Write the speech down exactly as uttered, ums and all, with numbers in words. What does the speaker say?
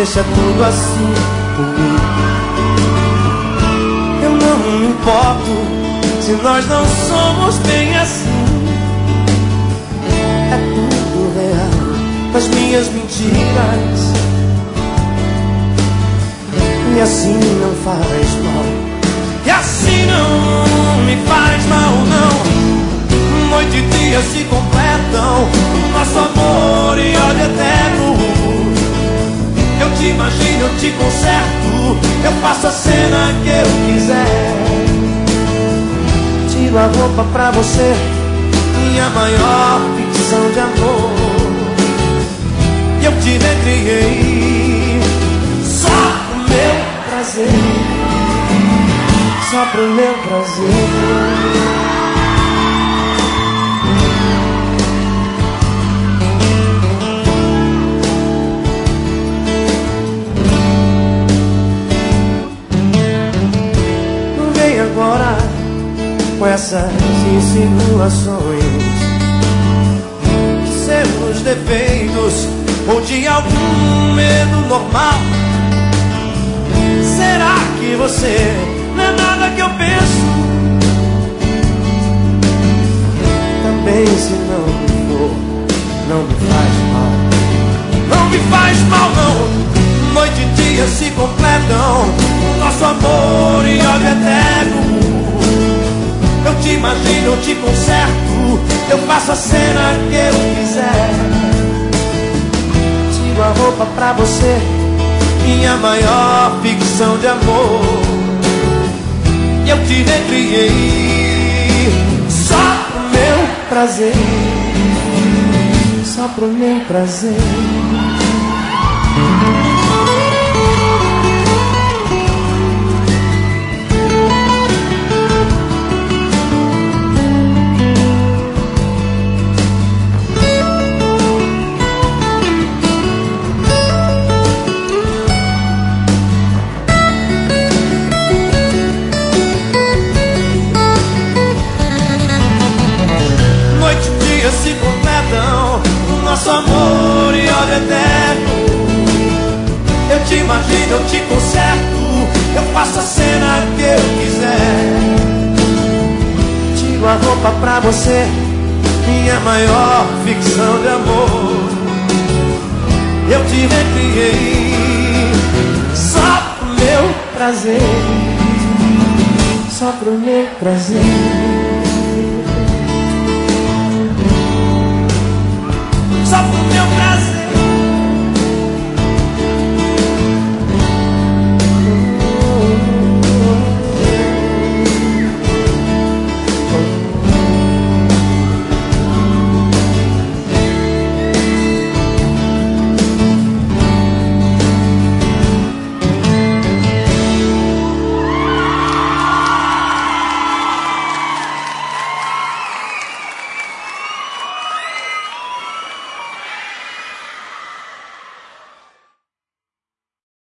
deixa tudo assim por mim. Eu não me importo se nós não somos bem assim. É tudo real, as minhas mentiras, e assim não faz mal. E assim não me faz mal, não. Noite e dia se completam, nosso amor e ódio eterno. Eu te imagino, eu te conserto, eu faço a cena que eu quiser. Tiro a roupa pra você, minha maior ficção de amor. E eu te recriei só pro meu prazer, só pro meu prazer. Agora, com essas insinuações de seus defeitos ou de algum medo normal. Será que você não é nada que eu penso? Também se não me for, não me faz mal. Não me faz mal, não. Noite e dia se completam, nosso amor e ódio eterno. Eu te imagino, eu te conserto, eu faço a cena que eu quiser. Tiro a roupa pra você, minha maior ficção de amor. Eu te recriei só pro meu prazer, só pro meu prazer. Se completam o nosso amor e ódio eterno. Eu te imagino, eu te conserto, eu faço a cena que eu quiser. Tiro a roupa pra você, minha maior ficção de amor. Eu te recriei só pro meu prazer, só pro meu prazer. Só pro meu prazer.